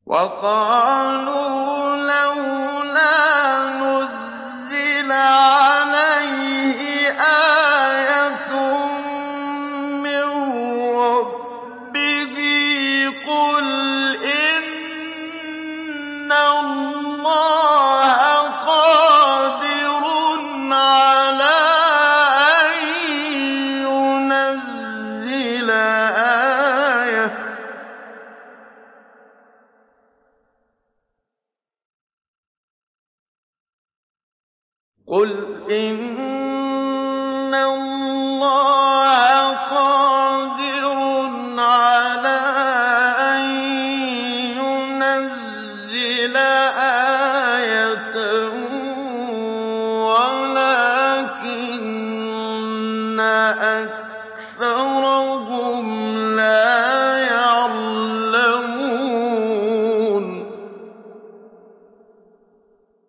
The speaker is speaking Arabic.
وقالوا لولا نزل عليه آية من ربه قل إن الله قادر على أن ينزل آية قل إن